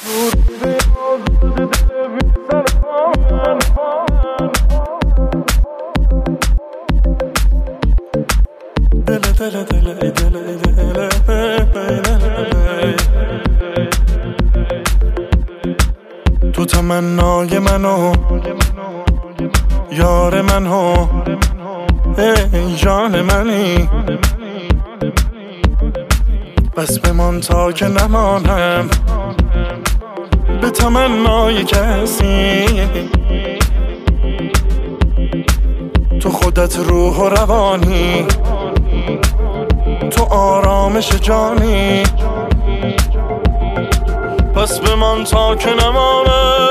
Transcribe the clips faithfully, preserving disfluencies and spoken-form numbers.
تو تمنای منو یار منو ای جان منی، بس بمان تا که نمانم به تمنای کسی. تو خودت روح و روانی، تو آرامش جانی، پس بمان تا که نمانم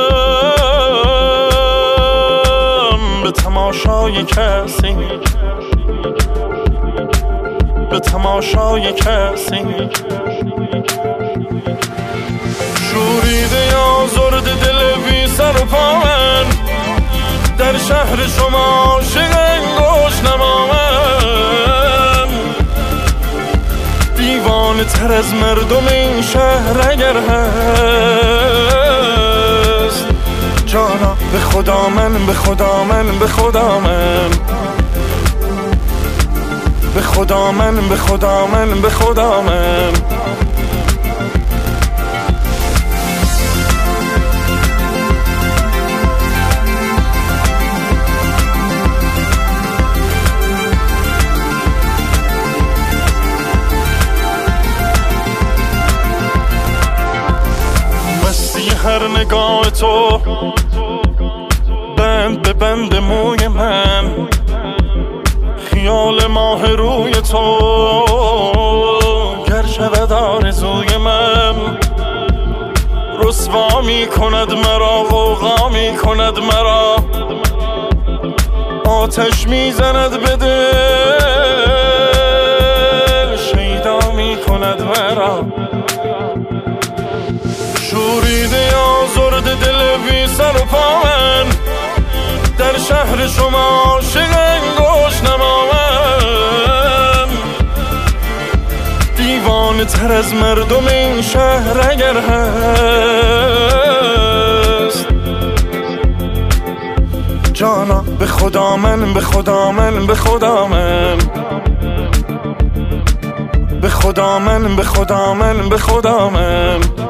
به تماشای کسی، به تماشای کسی. شوریده یا زرد دل بی سر و پا من، در شهر شما عاشق انگوش نما من. دیوانه تر از مردم این شهر اگر هست، جانا به خدا من، به خدا من، به خدا من، به خدا من، به خدا من، به خدا من. مستی هر نگاه تو، بند به بند موی من، خیال ماه روی تو گر شود آرزوی من. رسوا می کند مرا، غوغا می کند مرا، آتش می زند به دل، شیدا می کند مرا. شوریده آزرد دل بی سر و پا من، در شهر شما عاشق انگوش نما من. دیوانه تر از مردم این شهر اگر هست، جانا به خدا من، به خدا من، به خدا من، به خدا من، به خدا من، به خدا من.